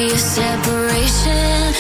grief separation.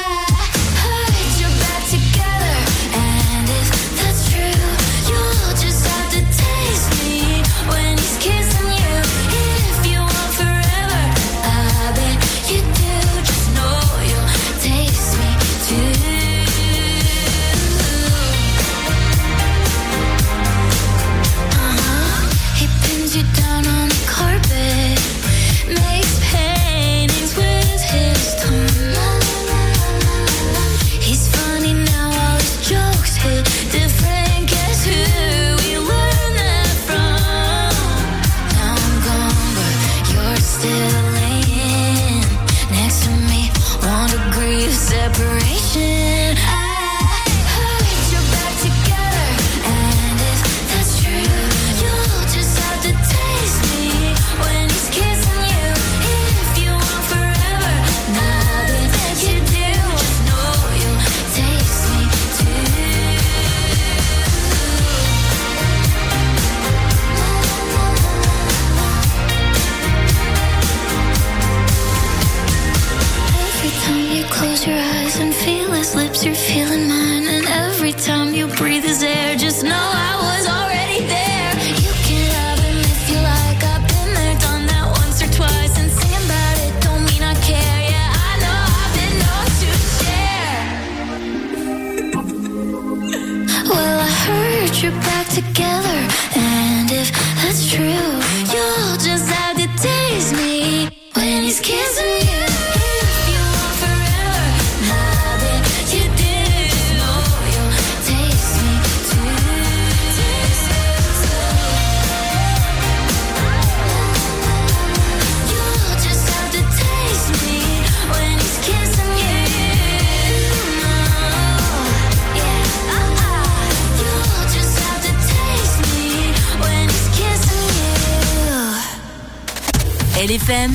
LFM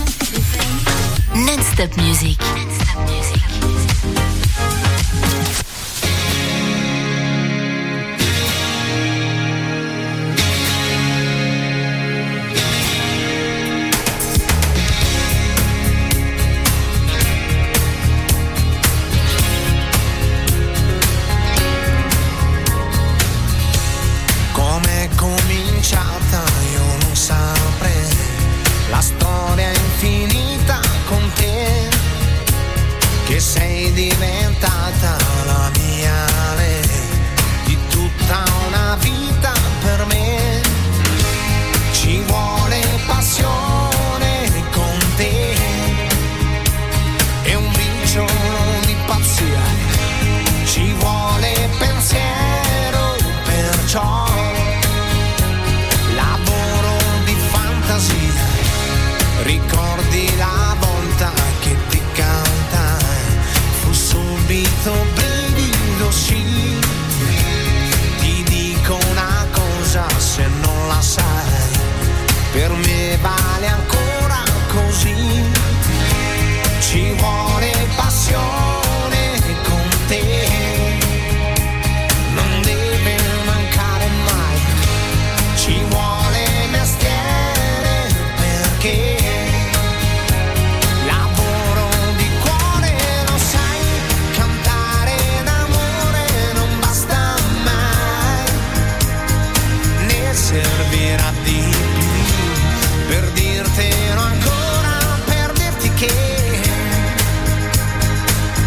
Non-Stop Music. Com'è cominciata io non saprei, la storia è infinita con te, che sei diventata la mia lei, di tutta una vita per me. Ci vuole passione con te e un briciolo di pazzia, ci vuole pensiero, perciò lavoro di fantasia. Ricordi la volta che ti cantai, fu subito brivido, sì. Ti dico una cosa, se non la sai, per me vale ancora così. Ci vuole passione con te, non deve mancare mai. Ci vuole mestiere perché servirà di più per dirtelo ancora, per dirti che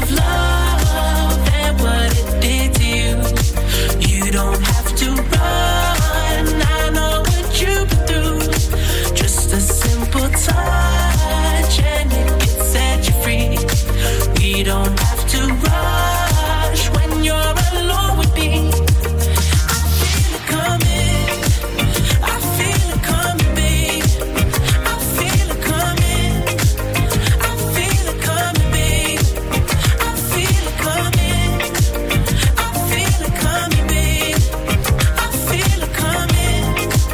of love and what it did to you. You don't have to run, I know what you've been through. Just a simple touch and it can set you free. We don't have to rush when you're alone with me. I feel it coming, I feel it coming, babe. I feel it coming, I feel it coming, babe. I feel it coming, I feel it coming, babe. I feel it coming,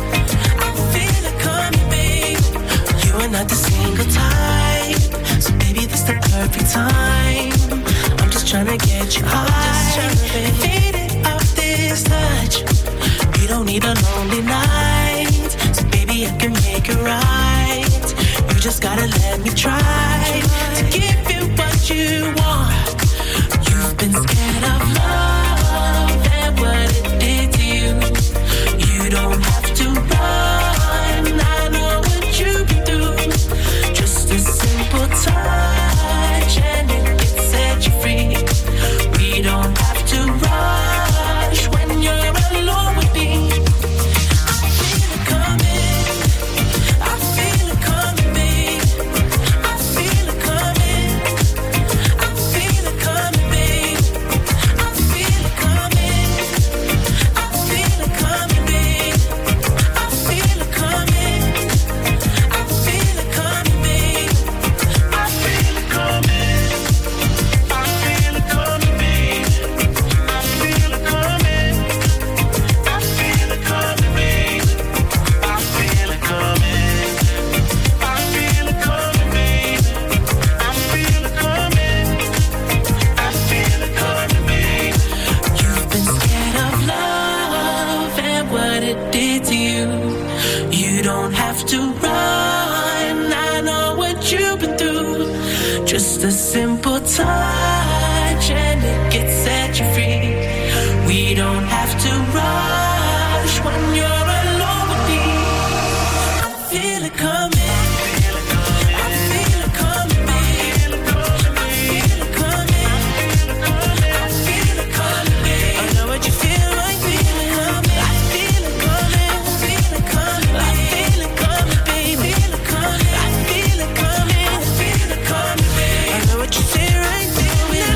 I feel it coming, babe. You are not the single type, so baby this the perfect time. I'm just tryna get you high, faded off this touch. You don't need a lonely night, so baby I can make it right. You just gotta let me try to give you what you want. You've been scared of love and what it did to you. You don't have to run, I know what you've been through. Just a simple touch and it can set you free. We don't have to rush when you're alone with me. I feel it coming, I feel it coming, babe. I feel it coming, I feel it coming, babe. I feel it coming, I feel it coming, babe. I feel it coming, I feel it coming, babe. I feel it coming, I feel it coming, babe. I feel it coming, I feel it coming, babe. I feel it coming, I feel it coming, babe. I feel it coming, I feel it coming, babe. You've been scared of love and what it did to you. You don't have to run, I know what you've been through. Just a simple touch and it can set you free. We don't have to rush when you're alone with me. I feel it coming, I feel it coming, babe. I feel it coming, I feel it coming, babe. I know what you feel like, feel it coming. I feel it coming, I feel it coming, I feel it coming, babe. I feel it coming, I feel it coming, I feel it coming, babe. I know what you feel right, feel it.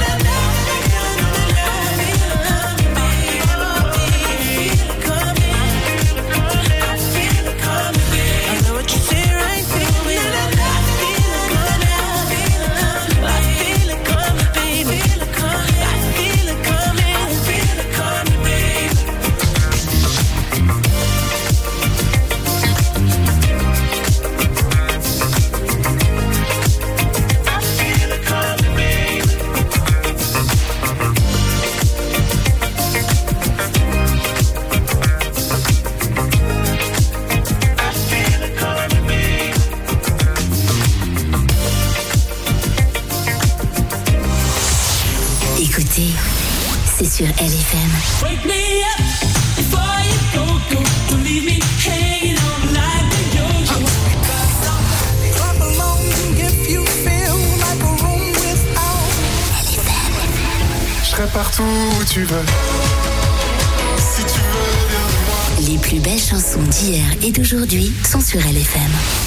Écoutez, c'est sur LFM. Wake me up before you go. Don't leave me hanging on like a yo-yo. Clap along if you feel like a room without. LFM. Je serai partout où tu veux. Si tu veux bien de moi. Les plus belles chansons d'hier et d'aujourd'hui sont sur LFM.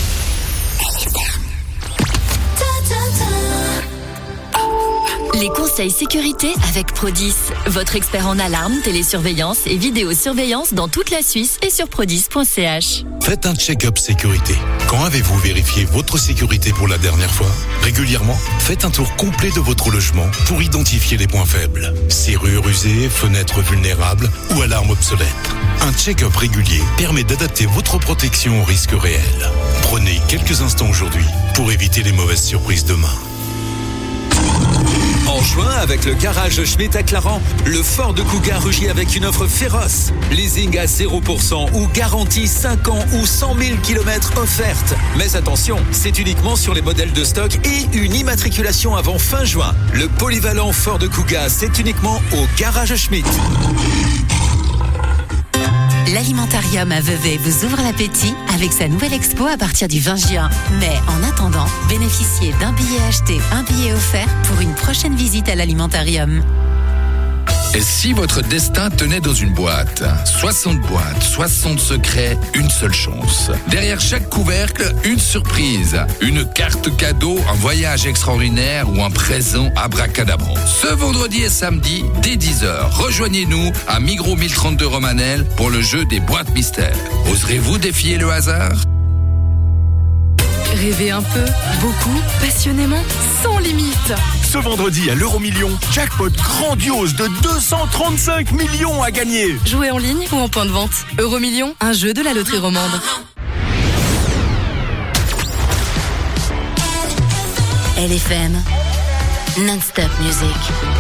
Les conseils sécurité avec Prodis, votre expert en alarme, télésurveillance et vidéosurveillance dans toute la Suisse et sur prodis.ch. Faites un check-up sécurité. Quand avez-vous vérifié votre sécurité pour la dernière fois? Régulièrement, faites un tour complet de votre logement pour identifier les points faibles. Serrures usées, fenêtres vulnérables ou alarmes obsolètes. Un check-up régulier permet d'adapter votre protection aux risques réels. Prenez quelques instants aujourd'hui pour éviter les mauvaises surprises demain. En juin, avec le garage Schmitt à Clarens, le Ford Kuga rugit avec une offre féroce. Leasing à 0% ou garantie 5 ans ou 100 000 km offerte. Mais attention, c'est uniquement sur les modèles de stock et une immatriculation avant fin juin. Le polyvalent Ford Kuga, c'est uniquement au garage Schmitt. L'Alimentarium à Vevey vous ouvre l'appétit avec sa nouvelle expo à partir du 20 juin. Mais en attendant, bénéficiez d'un billet acheté, un billet offert pour une prochaine visite à l'Alimentarium. Et si votre destin tenait dans une boîte ? 60 boîtes, 60 secrets, une seule chance. Derrière chaque couvercle, une surprise. Une carte cadeau, un voyage extraordinaire ou un présent abracadabrant. Ce vendredi et samedi, dès 10h, rejoignez-nous à Migros 1032 Romanel pour le jeu des boîtes mystères. Oserez-vous défier le hasard ? Rêvez un peu, beaucoup, passionnément, sans limite. Ce vendredi à l'Euromillion, jackpot grandiose de 235 millions à gagner. Jouez en ligne ou en point de vente. Euromillion, un jeu de la loterie romande. LFM, non-stop music.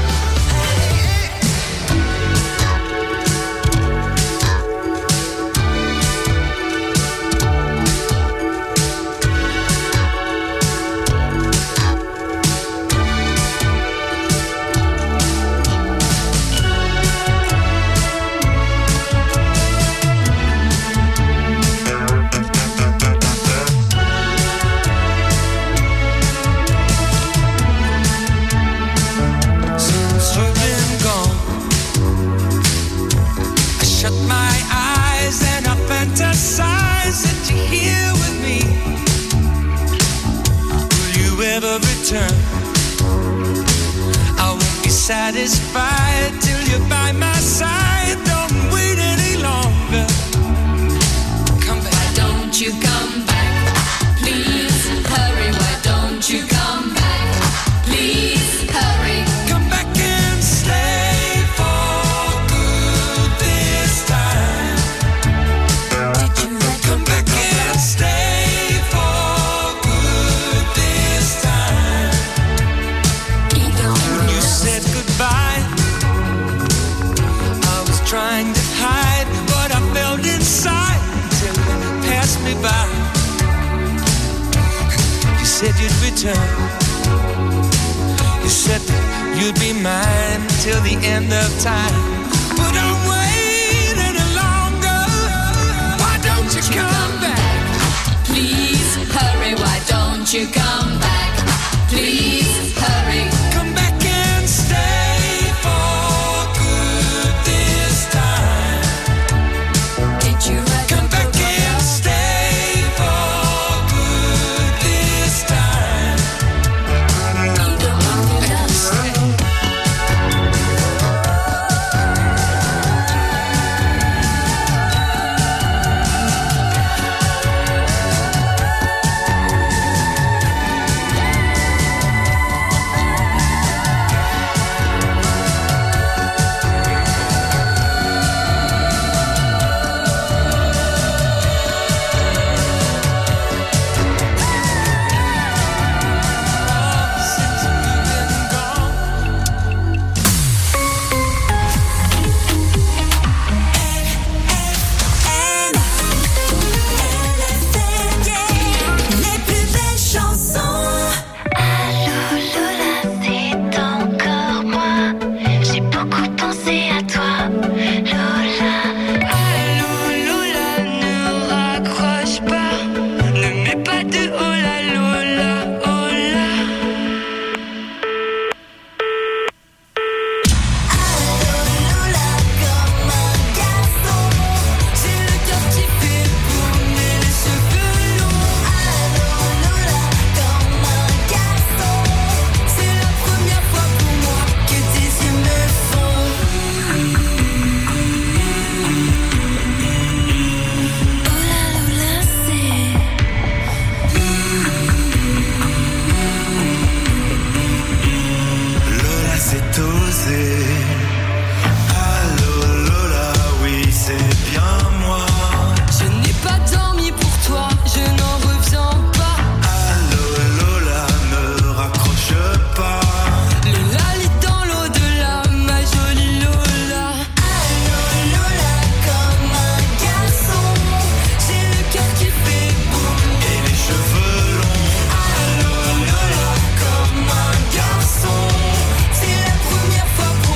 Satisfied till you're by my side. Don't wait any longer. Come back. Why don't you come back? Please hurry. Why don't you come back? Please hurry. Come back and stay for good this time. Did you come back and stay for good this time? You said goodbye. I was trying to hide what I felt inside until you passed me by. You said you'd return. You said that you'd be mine till the end of time. But don't wait any longer. Why don't you come back? Please hurry. Why don't you come back? Please hurry. Come back and stay for good this time. Did you come back and stay for good this time? You don't want me to stay. For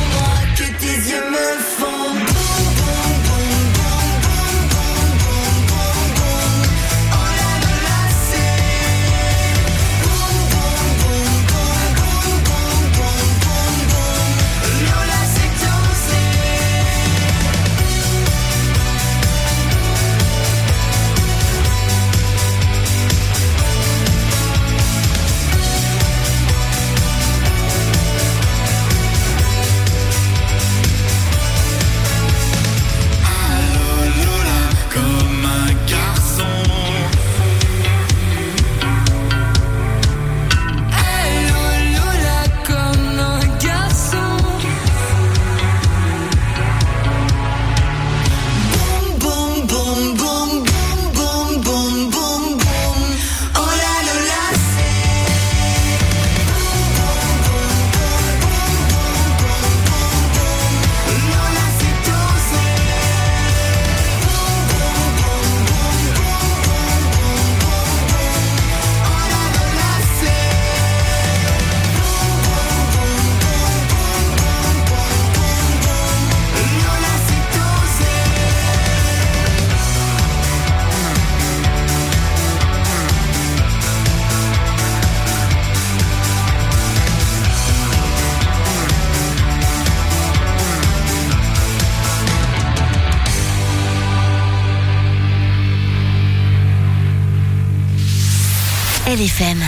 LFM.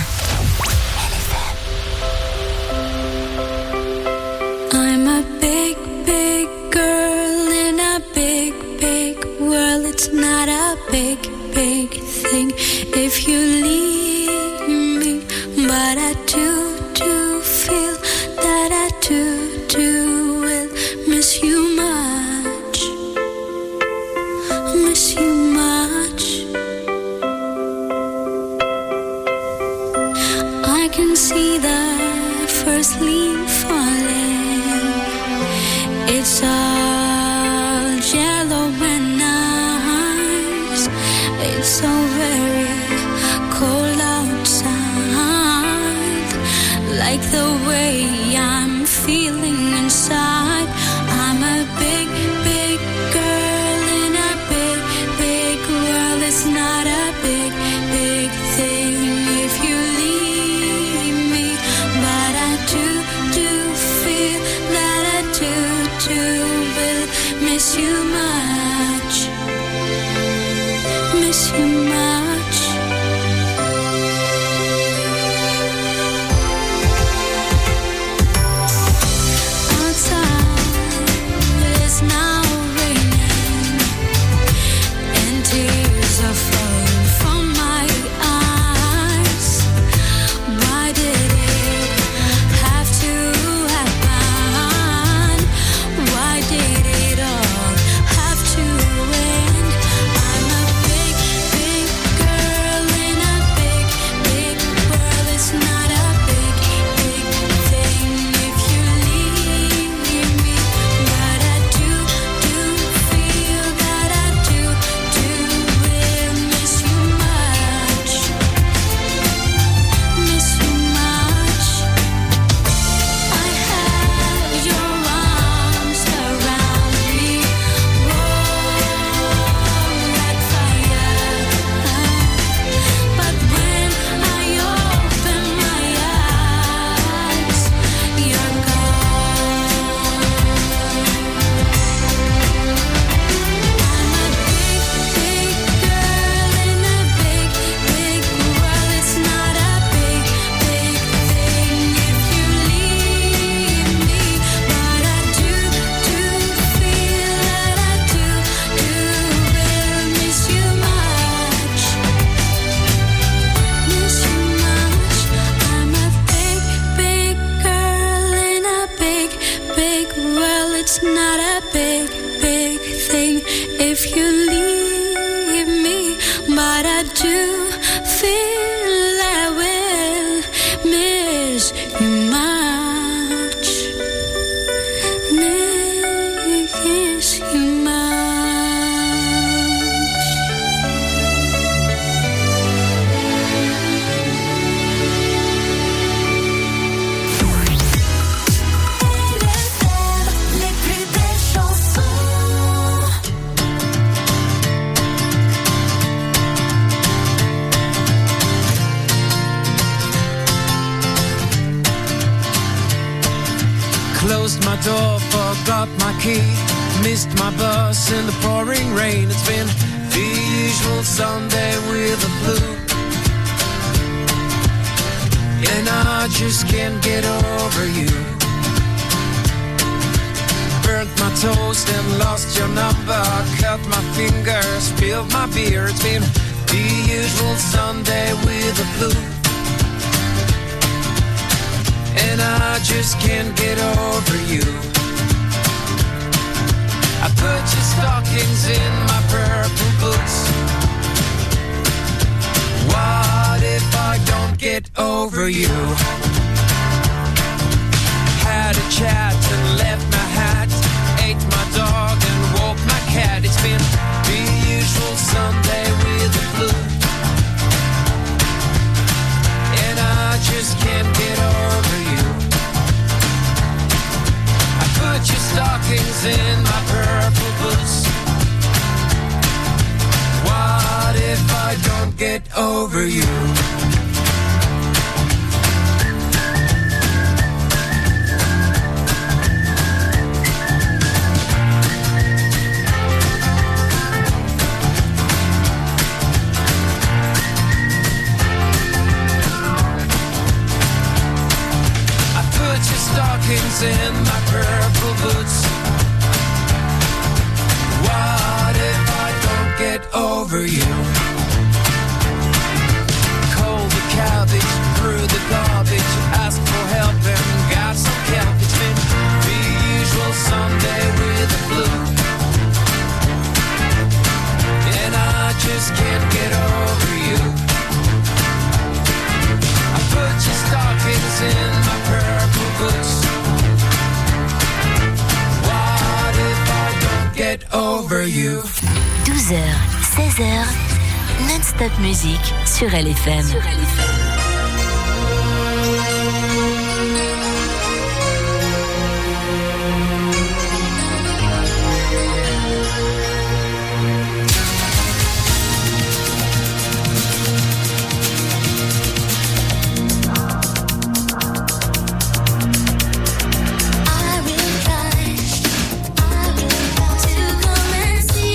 I'm a big, big girl in a big, big world. It's not a big, big thing if you leave me. But I do feel that I do will miss you much. Miss you much. I can see the first leaf falling. It's all yellow and nice. It's so very cold outside. Like the way I'm feeling inside. I'm a big, big girl in a big, big world. It's not a big, big thing if you leave me. But I do feel that I do will miss you much. Miss you much. Now raining and tears are falling from my eyes. Why did it have to happen? Why did it all have to end? I'm a big, big girl in a big, big world. It's not a big, big thing if you leave me. But I do feel that I do will miss you much. Miss you much. I have your arms around me, warm like fire. But when I open my eyes, you're gone. I'm a big, big girl in a big, big world. It's not a big, big thing if you leave me. But I do feel that I do will miss you much. Miss you much. I'm a big, big girl in a big, big world. It's not a big, big thing if you leave me. But I do feel I will miss you much. Miss you much. Les plus belles chansons. Closed my door, forgot my key. Missed my bus in the pouring rain. It's been the usual Sunday with the flu. And I just can't get over you. Burnt my toast and lost your number. Cut my fingers, spilled my beer. It's been the usual Sunday with the flu. And I just can't get over you. I put your stockings in my purple boots. What if I don't get over you? Had a chat and left my hat. Ate my dog and walked my cat. It's been the usual Sunday with the flu. And I just can't get over you. I put your stockings in my purple boots. What if I don't get over you? in my purple boots. What if I don't get over you? Cold the cabbage, through the garbage, ask for help and got some help. It's been the usual Sunday with the flu, and I just can't get over you. I put your stockings in my purple boots. What if I don't get over you? 12h, 16h, non-stop musique sur LFM.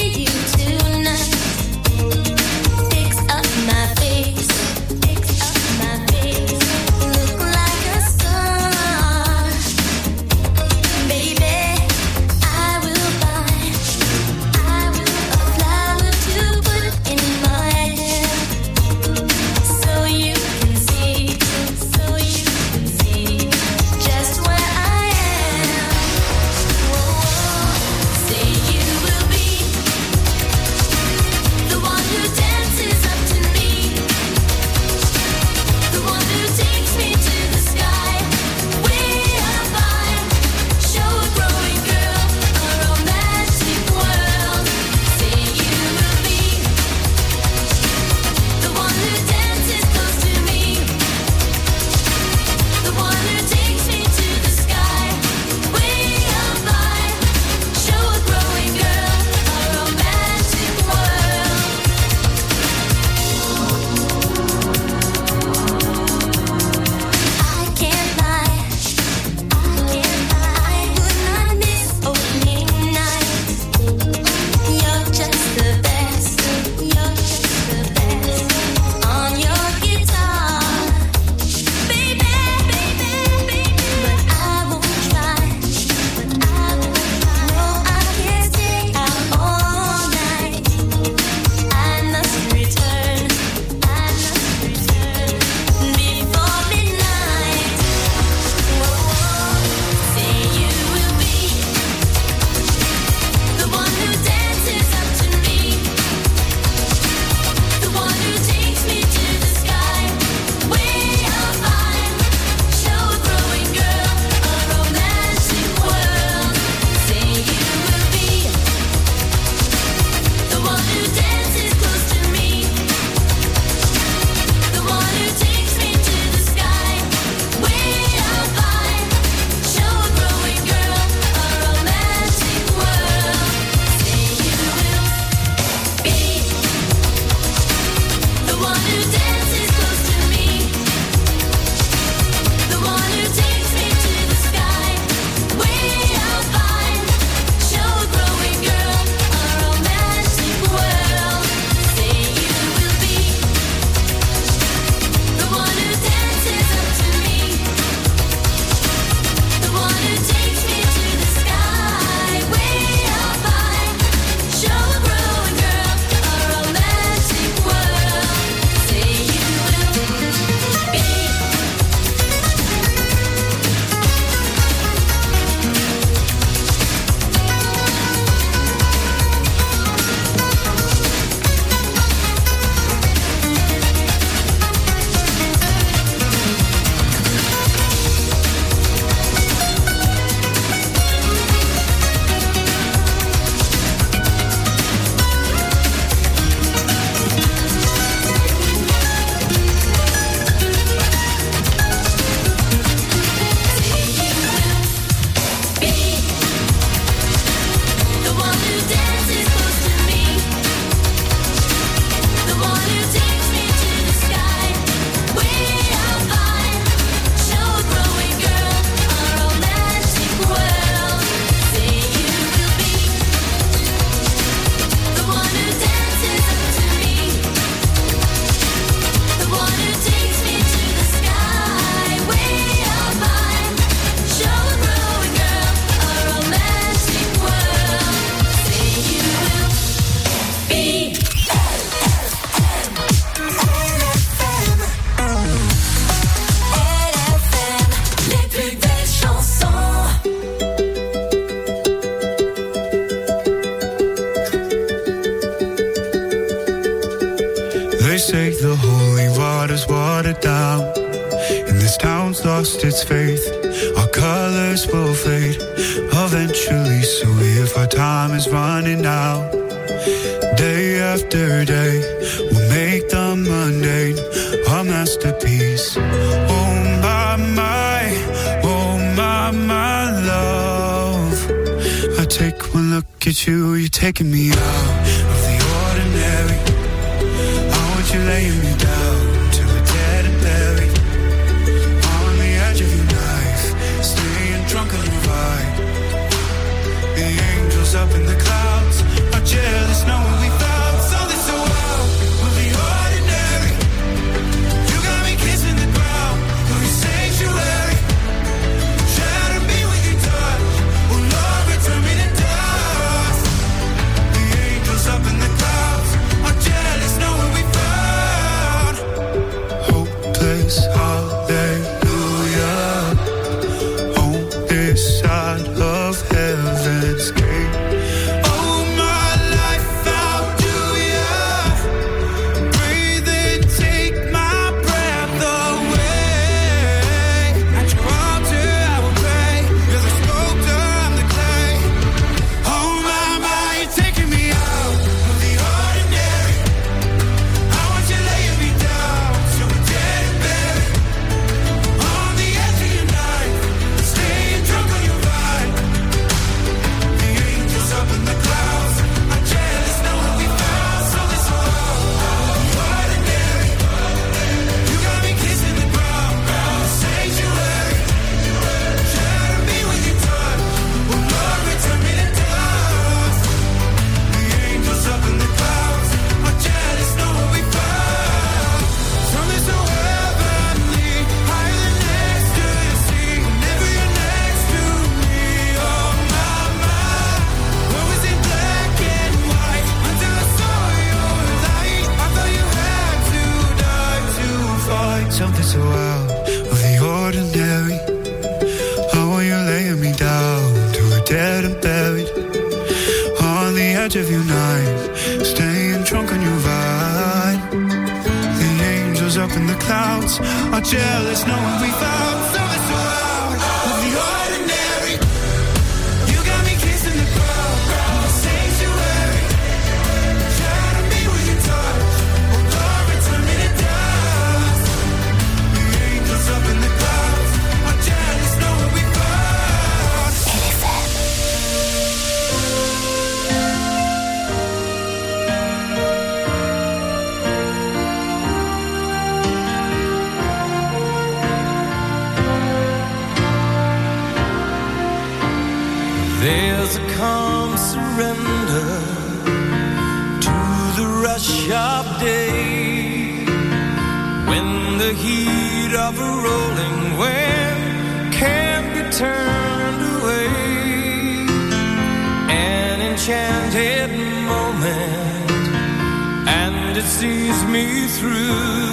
Fix up my face. believe the holy water's watered down, and this town's lost its faith. Our colors will fade eventually, so if our time is running out, day after day, we'll make the mundane a masterpiece. Oh my love, I take one look at you, you're taking me out of the ordinary. I want you laying me down till we're dead and buried, on the edge of your knife, staying drunk on your vibe. The angels up in the clouds are jealous knowing we found something so wild of the ordinary. You got me kissing the ground of your sanctuary. Shatter me with your touch, oh Lord, return me to dust. The angels up in the clouds are jealous knowing we found hopeless hallelujah on this side of heaven's gate. Oh my life, how do ya breathe and take my breath away? At your altar I will pray, you're the sculptor, I'm the clay. Oh my, you're taking me out of the ordinary. I want you laying me down till we're dead and buried, on the edge of your knife, staying drunk on your vibe. The angels up in the clouds are jealous knowing we found something so ordinary. You got me kissing the ground, sanctuary. Shatter me with your touch, oh Lord, return me to dust. The angels up in the clouds are jealous knowing we found something so heavenly, higher than next to the sea. Whenever you're next to me, oh my, what was in black and white until I saw your light? I thought you had to die to fight something so out of the ordinary. Oh, you're laying me down till we're dead and buried, on the edge of your knife, staying drunk on your vibe. The angels up in the clouds are jealous knowing we found something so out of the ordinary. You got me kissing the ground, sanctuary. Shatter me with your touch, oh Lord, return me to dust. The angels up in the clouds are jealous knowing we found. There's a calm surrender to the rush of day, when the heat of a rolling wind can't be turned away. An enchanted moment, and it sees me through.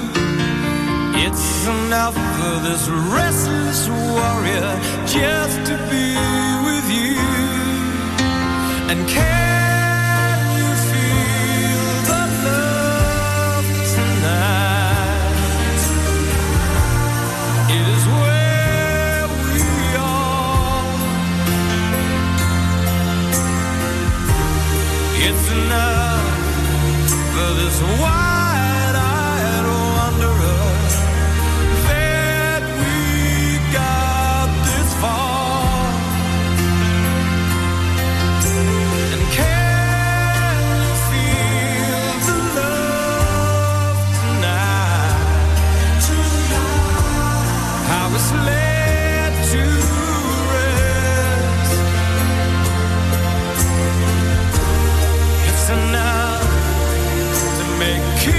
It's enough for this restless warrior just to be with you. And can you feel the love tonight? It is where we are. It's enough for this wide-eyed wanderer that we got this far. And can you feel the love tonight? How it's led to rest. It's enough to make you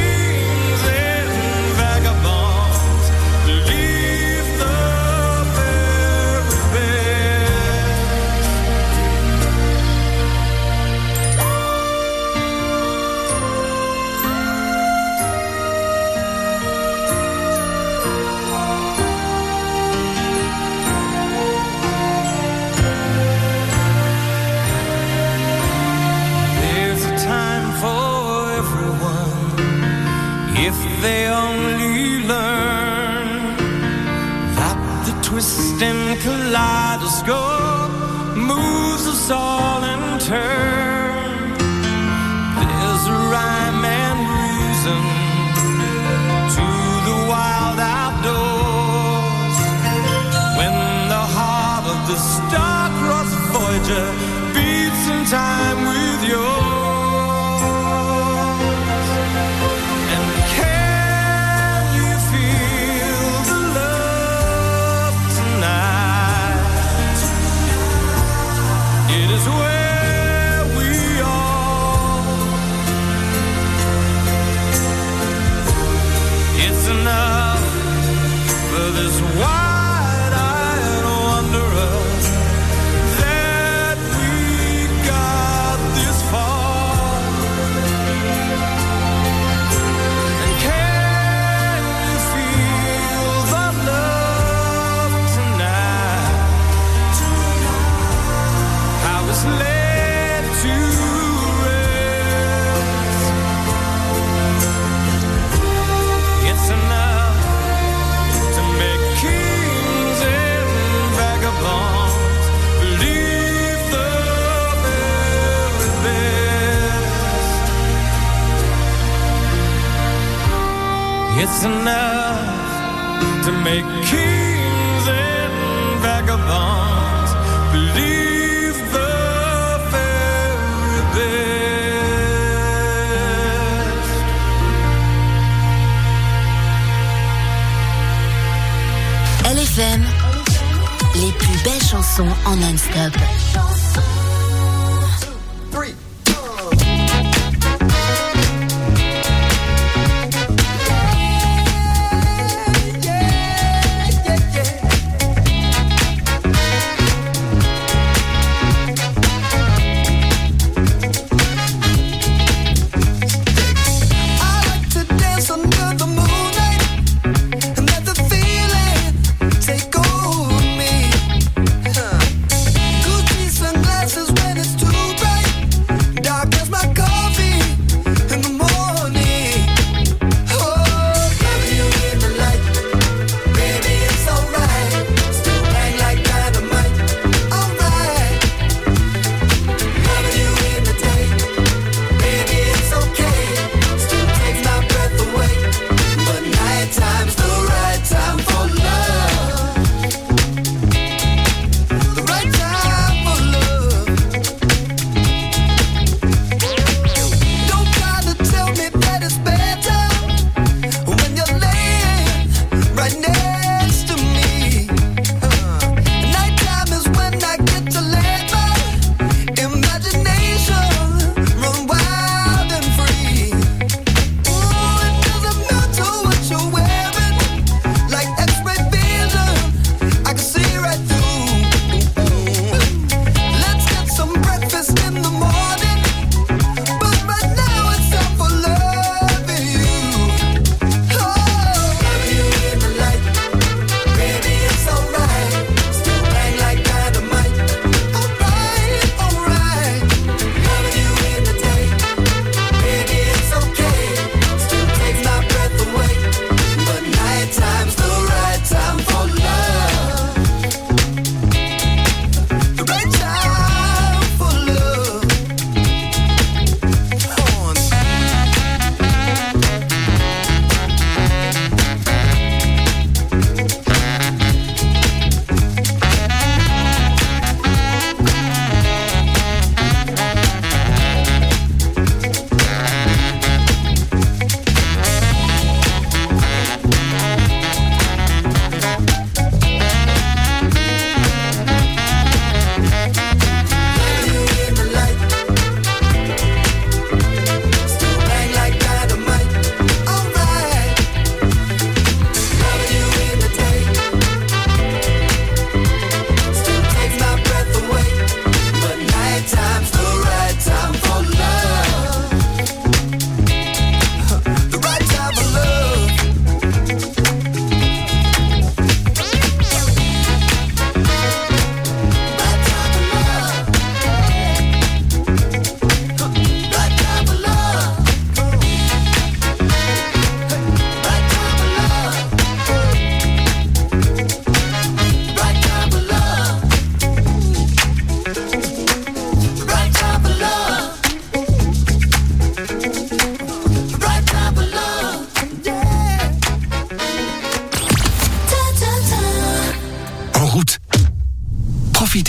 kaleidoscope moves us all in turn. There's a rhyme and reason to the wild outdoors. When the heart of the star-crossed Voyager beats in time with yours. And can you feel the love tonight? It is where we are. It's enough for this wide-eyed wanderer that we got this far. And can you feel the love tonight? How it's laid to rest. It's enough to make kings and vagabonds believe the very best. It's enough to make kings and vagabonds believe the very best. LFM, les plus belles chansons en non-stop. I like to dance under the moonlight and let the feeling take over me. Gucci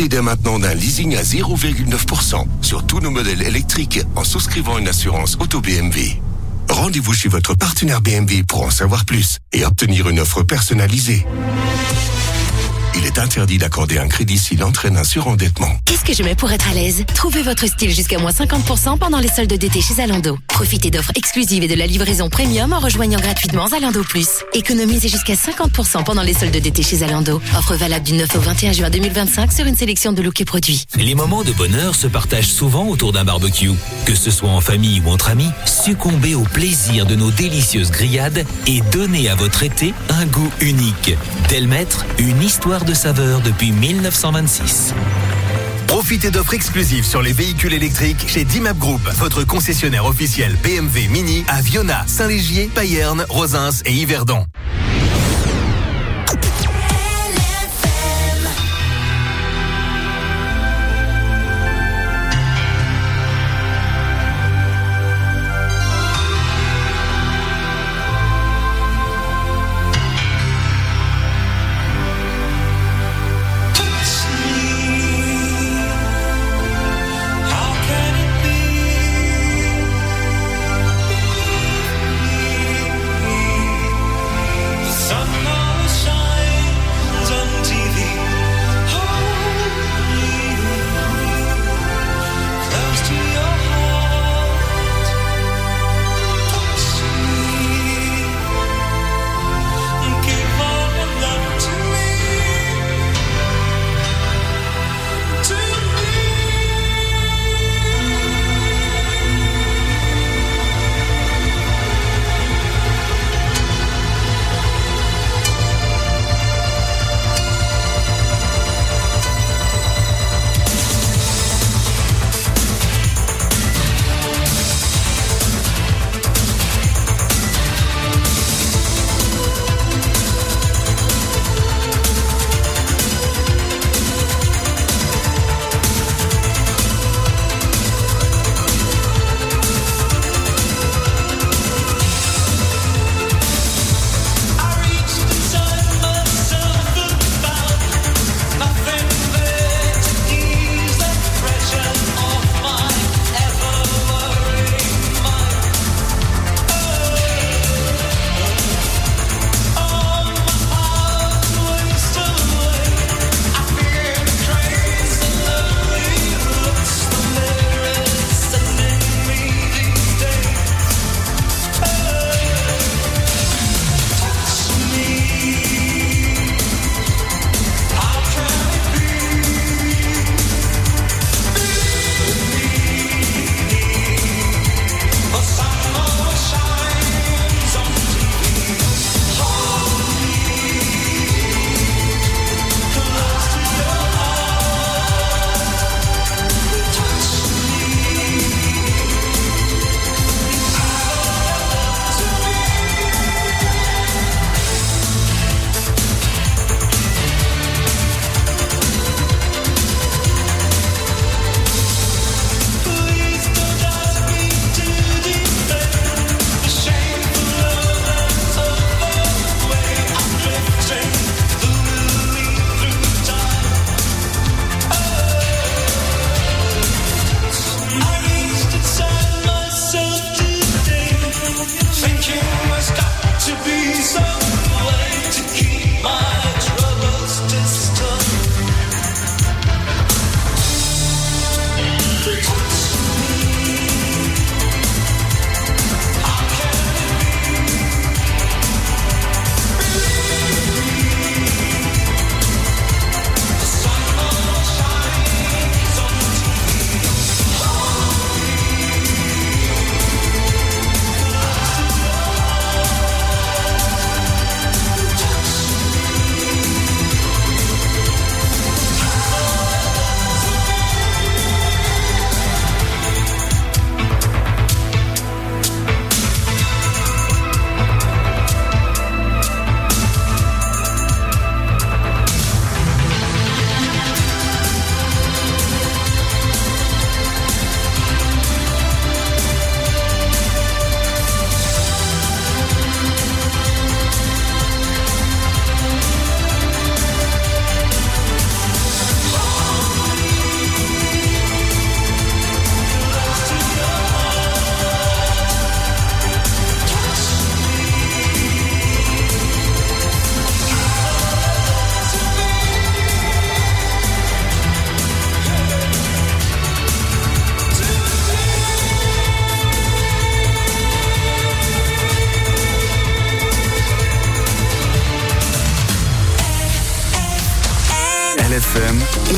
Profitez dès maintenant d'un leasing à 0,9% sur tous nos modèles électriques en souscrivant une assurance auto BMW. Rendez-vous chez votre partenaire BMW pour en savoir plus et obtenir une offre personnalisée. Il est interdit d'accorder un crédit s'il entraîne un surendettement. Qu'est-ce que je mets pour être à l'aise? Trouvez votre style jusqu'à moins 50% pendant les soldes d'été chez Zalando. Profitez d'offres exclusives et de la livraison premium en rejoignant gratuitement Zalando Plus. Économisez jusqu'à 50% pendant les soldes d'été chez Zalando. Offre valable du 9 au 21 juin 2025 sur une sélection de looks et produits. Les moments de bonheur se partagent souvent autour d'un barbecue. Que ce soit en famille ou entre amis, succombez au plaisir de nos délicieuses grillades et donnez à votre été un goût unique. Delmaître, une histoire de saveur depuis 1926. Profitez d'offres exclusives sur les véhicules électriques chez Dimap Group, votre concessionnaire officiel BMW Mini à Viona, Saint-Légier, Payerne, Rosins et Yverdon.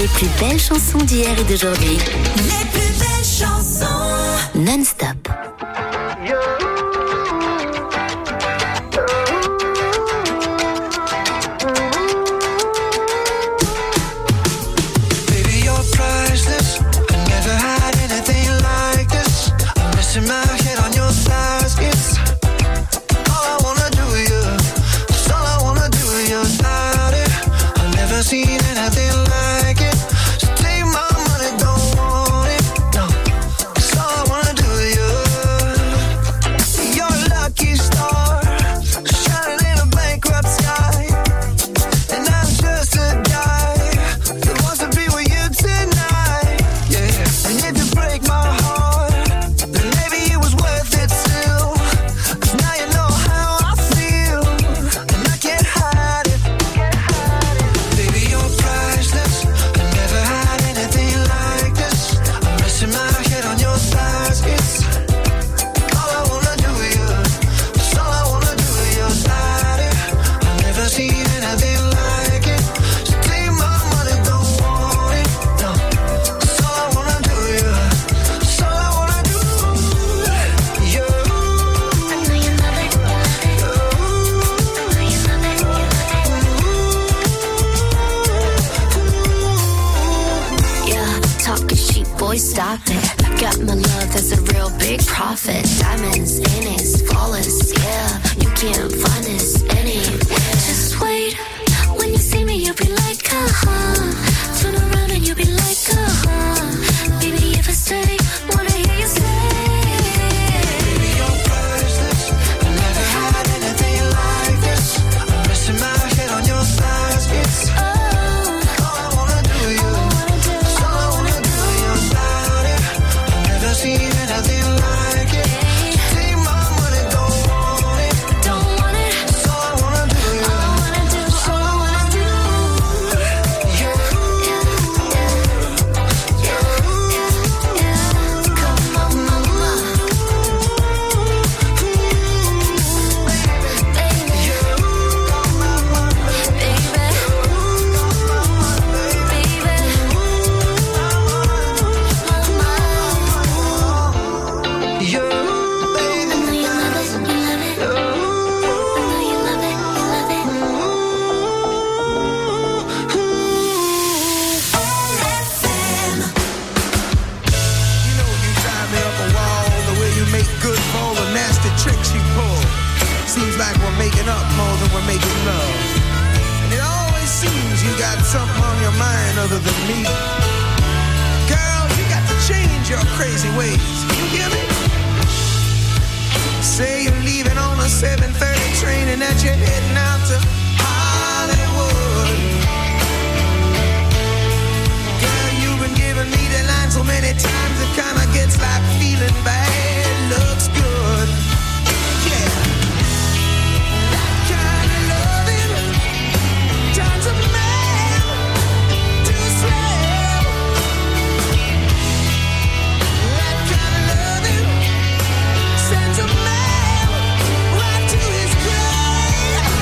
Les plus belles chansons d'hier et d'aujourd'hui. Les plus belles chansons. Non-stop. Baby, you're priceless. I never had anything like this. I'm missing my head on your thighs. It's all I wanna do with you. It's all I wanna do with you. I've never seen anything like it. So take my money, don't want it. No, it's all I wanna do with you. You're a lucky star, shining in a bankrupt sky. And I'm just a guy who wants to be with you tonight. Yeah, and if you break my heart, then maybe it was worth it still. 'Cause now you know how I feel, and I can't hide it. Baby, you're priceless. I never had anything like this. I'm resting my head on your thighs. It's all I wanna do with you. It's all I wanna do with you. I've never seen anything like it. So take my money, don't want it. No, it's all I wanna do with you. It's all I wanna do. You. I know you love it. Yeah, talking cheap, boy, stop it. I got my love, that's a real big profit. Diamonds in it, flawless, yeah. You can't find this anywhere. Just wait, when you see me, you'll be like, turn around and you'll be like, baby, if I stay, wanna hear you say. Baby, you're priceless. I never had anything like this. I'm resting my head on your thighs. It's all I wanna do with you. It's all I wanna do with you. I've never seen anything like it. Take my money, don't want it. Don't want it. It's all I wanna do with you. It's all I wanna do. Come on, mama. You know you drive me up a wall, the way you make good for all the nasty tricks you pull. Seems like we're making up more than we're making love. And it always seems you got something on your mind other than me. Girl, you got to change your crazy ways. You hear me? Say you're leaving on a 7:30 train and that you're heading out to Hollywood. Girl, you've been giving me the line so many times it kinda gets like feeling bad looks good. Yeah. That kind of loving turns a man to a slave. That kind of loving sends a man right to his grave.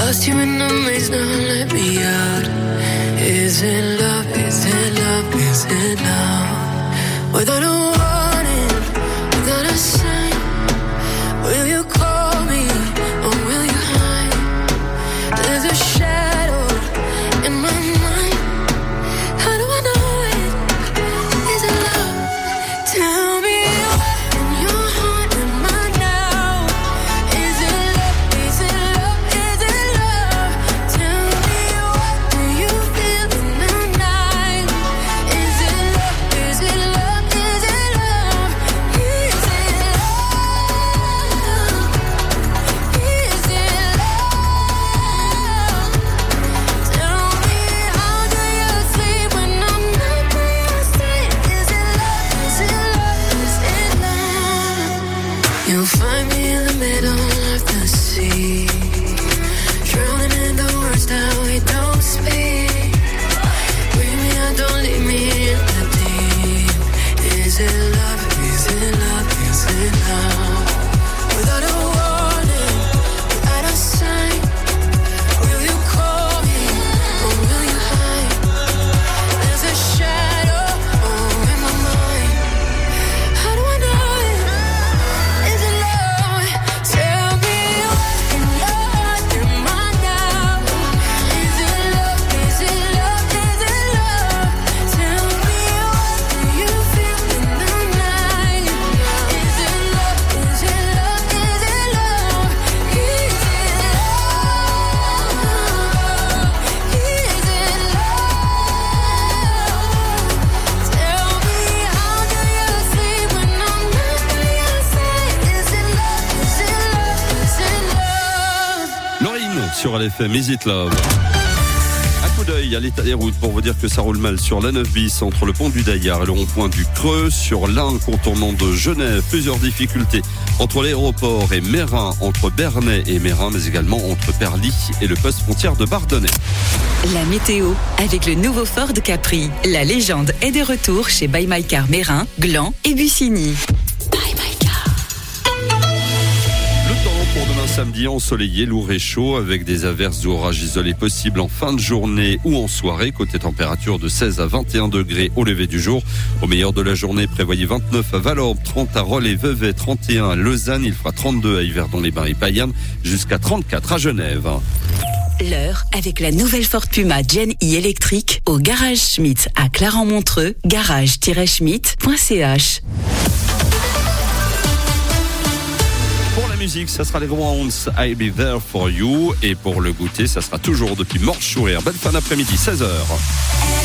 Lost you in the maze, now let me out. Is it love? Is it love? Is it love? Without a warning, without a sign, will you call me or will you hide? There's a shadow in my mind. How do I know it? Is it love? Tell me in your heart, am I now? Is it love? Is it love? Is it love? Tell me what do you feel in the night? Is it love? Is it love? Is it love? Is it love? Is it love? Tell me how do you sleep when I'm not by your side? Is it love? Is it love? Is it love? You'll find me in the middle of the sea, drowning in the words that we don't speak. Bring me out, don't leave me in the deep. Is it love? Is it love? Is it love? Without a warning, without a sign, will you call me or will you hide? There's a shadow in my mind. How do I know it? Is it love? Tell me what in your heart am I now? Is it love? Is it love? Is it love? Tell me what do you feel in the night? Is it love? Is it love? Is it love? Is it love? Is it love? Tell me how do you sleep when I'm not by your side? Is it love? Is it love? Is it love? Laurine sur LFM, Is It Love. Un coup d'œil à l'état des routes pour vous dire que ça roule mal sur la 9 bis entre le pont du Daillard et le rond-point du Creux, sur l'Ain contournant de Genève, plusieurs difficultés entre l'aéroport et Mérin, entre Bernay et Mérin, mais également entre Perly et le poste frontière de Bardonnay. La météo avec le nouveau Ford Capri. La légende est de retour chez Buy My Car Mérin, Gland et Bussigny. Le temps pour demain samedi ensoleillé, lourd et chaud avec des averses ou orages isolés possibles en fin de journée ou en soirée. Côté température de 16 à 21 degrés au lever du jour. Au meilleur de la journée, prévoyez 29 à Valorbe, 30 à Rolle et Vevey, 31 à Lausanne. Il fera 32 à Yverdon-les-Bains et Payerne, jusqu'à 34 à Genève. L'heure avec la nouvelle Ford Puma Gen E électrique au Garage Schmitt à Claremont-Montreux, garage-schmitt.ch. Pour la musique, ça sera les Grounds, I'll Be There For You. Et pour le goûter, ça sera toujours depuis Morchouer. Bonne fin d'après-midi, 16h.